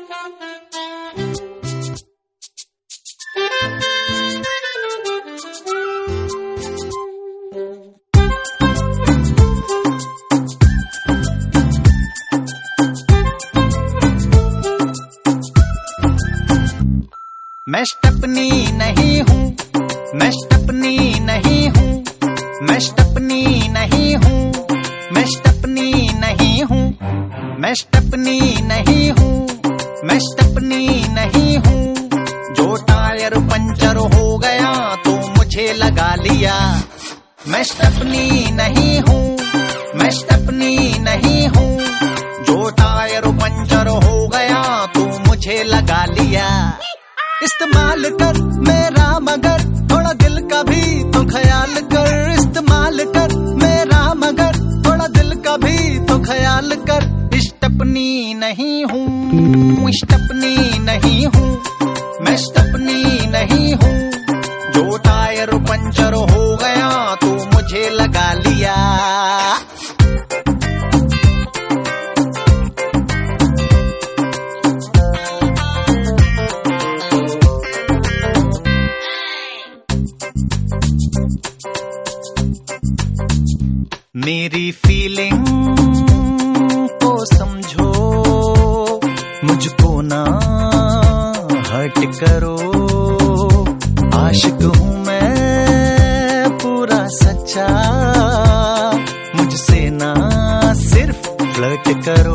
मैं स्टेपनी नहीं हूँ, मैं स्टेपनी नहीं हूँ, मैं स्टेपनी नहीं हूँ, मैं स्टेपनी नहीं हूँ, मैं स्टेपनी नहीं हूँ, मैं स्टेपनी नहीं हूँ। जो टायर पंचर हो गया तो मुझे लगा लिया। मैं स्टेपनी नहीं हूँ, मैं स्टेपनी नहीं हूँ। जो टायर पंचर हो गया तो मुझे लगा लिया। इस्तेमाल कर मेरा मगर थोड़ा दिल का भी तो ख्याल कर। इस्तेमाल कर मेरा मगर थोड़ा दिल का भी तो ख्याल कर। स्टेपनी नहीं हूँ, स्टेपनी नहीं हूँ, मैं स्टेपनी नहीं हूँ। जो टायर पंचर हो गया तो मुझे लगा लिया। मेरी फीलिंग को समझो, मुझको ना हर्ट करो। आशिक हूँ मैं पूरा सच्चा, मुझसे ना सिर्फ फ्लर्ट करो।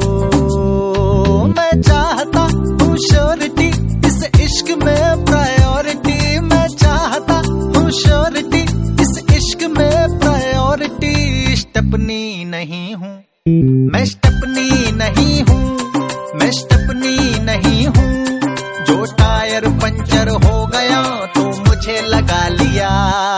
मैं चाहता हूँ श्योरिटी इस इश्क में प्रायोरिटी। मैं चाहता हूँ श्योरिटी इस इश्क में प्रायोरिटी। स्टेपनी नहीं हूँ, मैं स्टेपनी नहीं हूँ, मैं स्टेपनी नहीं हूँ। जो टायर पंचर हो गया तो मुझे लगा लिया।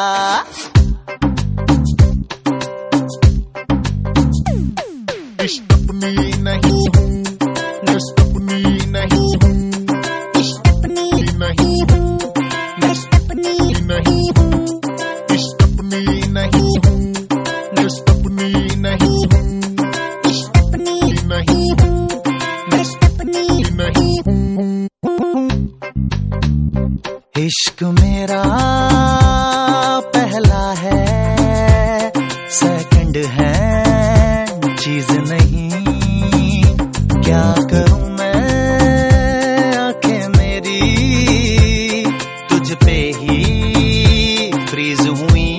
स्टेपनी नहीं हूँ, मैं स्टेपनी नहीं हूँ, स्टेपनी नहीं हूँ, मैं स्टेपनी नहीं हूँ, स्टेपनी नहीं हूँ, मैं स्टेपनी नहीं हूँ, स्टेपनी नहीं हूँ, मैं स्टेपनी नहीं हूँ। इश्क मेरा पहला है, सेकंड है चीज नहीं। क्या करूं मैं आंखें मेरी तुझ पे ही फ्रीज हुई।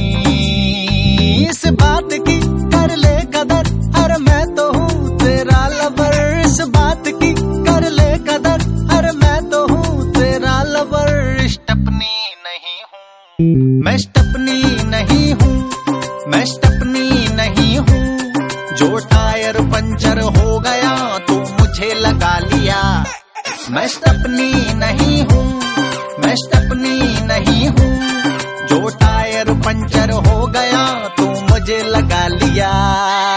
इस बात की कर ले कदर, अरे मैं तो हूँ तेरा लवर। इस बात की कर ले कदर, अरे मैं तो हूँ तेरा लवर। स्टेपनी नहीं हूँ, मैं स्टेपनी नहीं हूँ, मैं स्टेपनी नहीं हूँ। जो टायर पंचर हो गया तो मुझे लगा लिया। मैं स्टेपनी नहीं हूँ, मैं स्टेपनी नहीं हूँ। जो टायर पंचर हो गया तो मुझे लगा लिया।